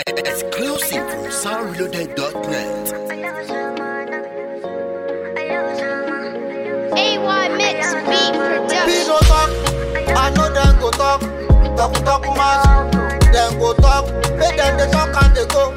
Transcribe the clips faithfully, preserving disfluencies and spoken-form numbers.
Exclusive from sound reloaded dot net. A Y Mix Beat Production. We go talk, I know them go talk. Talk talk much, them go talk. Make them they talk and they go.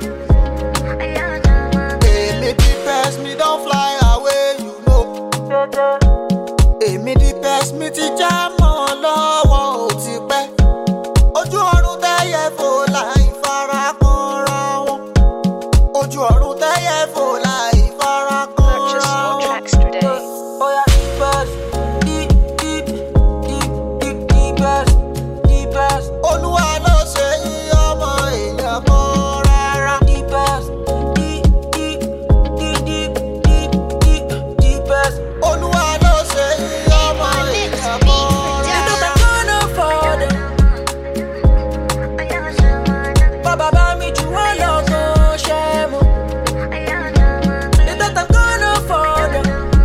Hey, me the best, me don't fly away, you know. Hey, me the best, me teacher, mo lọ́wọ́ ó ti pẹ́. Ojú ọ̀run tẹ́yẹ fò láì fara kanra wọn. Ojú ọ̀run tẹ́yẹ fò láì fara kanra wọn. Tracks today. Oh yeah, the best, the the the the the best, the best. Olúwa ló ṣe yín ọmọ èèyàn kan rárá. The best, the the the the the the the best. Olúwa ló ṣe yín ọmọ èèyàn kan rárá. Nítorí kọ́nà fọ́dẹ̀. Bàbá bá mi jù wọ́n lọ gan ṣe mọ́. Nítorí kọ́nà fọ́dẹ̀.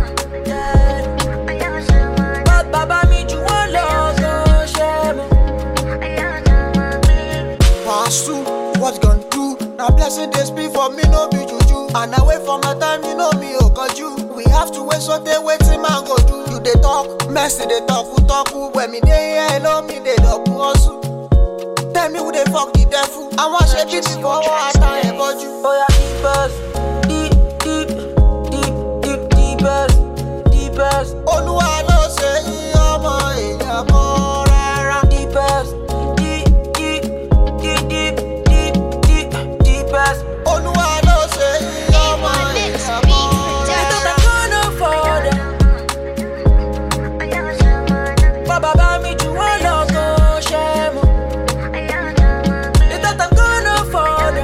Bàbá mi jù wọ́n lọ gan ṣe mọ́. Pass through, what gonna do? Now blessing they speak for me, no be juju. And I wait for my time, you know me, oh God, you. We have to wait, so they waiting, man, go do. You they talk, messy they talk, who talk, who when me they hear, know me, they talk, who also. Tell me who they fuck the devil. I want shit this for what I time about you. Oh yeah, the best, the, the, the, the, the best, the best. Olúwa ló ṣe yín ọmọ èèyàn kan rárá. The best, the, the, the, the, the, the, the best. Olúwa ló ṣe yín ọmọ èèyàn kan rárá. Nítorí kọ́nà fọ́dẹ̀. Bàbá bá mi jù wọ́n lọ gan ṣe mọ́. Nítorí kọ́nà fọ́dẹ̀.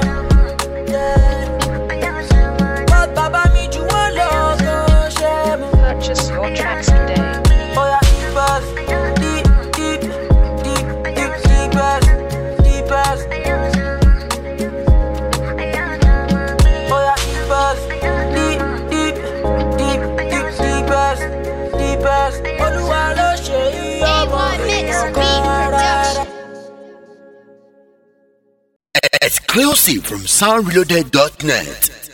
Bàbá mi jù wọ́n lọ gan ṣe mọ́. Purchase your tracks today. Oh yeah, the best, the, the, the, the, the best, the best. Oh yeah, the best, the, the, the, the, the best, the best. Olúwa ló ṣe yín ọmọ A Y Mix èèyàn Beat kan rárá. Production. Exclusive from sound reloaded dot net.